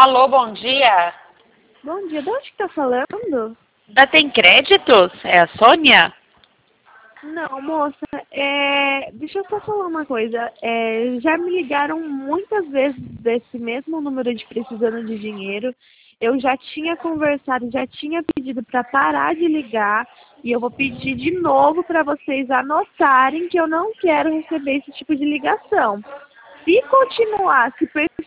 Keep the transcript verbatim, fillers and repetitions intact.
Alô, bom dia. Bom dia, de onde que tá falando? Da Tem Créditos? É a Sônia? Não, moça, é... deixa eu só falar uma coisa. É... Já me ligaram muitas vezes desse mesmo número de precisando de dinheiro. Eu já tinha conversado, já tinha pedido para parar de ligar. E eu vou pedir de novo para vocês anotarem que eu não quero receber esse tipo de ligação. Se continuar se